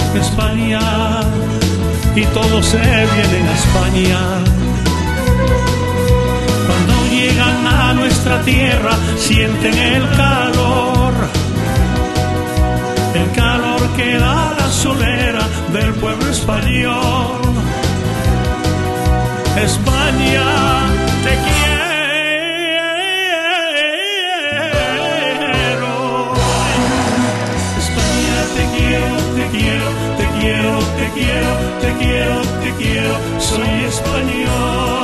España, y todos se vienen a España. Cuando llegan a nuestra tierra sienten el calor que da la solera del pueblo español. España, te quiero. España, te quiero, te quiero, te quiero, te quiero, te quiero, te quiero. Soy español.